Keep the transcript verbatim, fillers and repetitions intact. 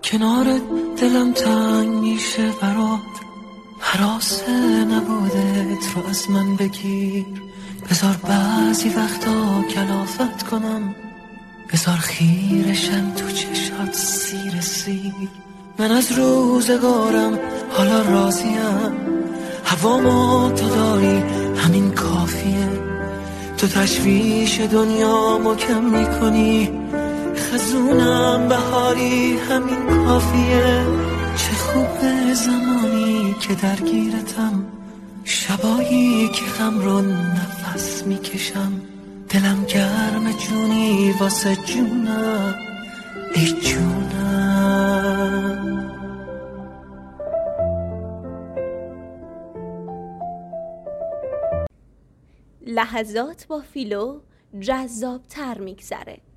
کنارت دلم تنگ میشه برات، حراسه نبودت رو از من بگیر. بذار بعضی وقتا کلافت کنم، بذار خیرشم تو چشات سیر سیر. من از روزگارم حالا راضیم، هوا ما تو داری همین کافیه. تو تشویش دنیامو کم میکنی، خزونم بهاری همین کافیه. چه خوبه زمانی که درگیرتم، شبایی که غم رو نفس میکشم. دلم گرم جونی واسه جونم، ای جونم. لحظات با فیلو جذاب تر میگذره.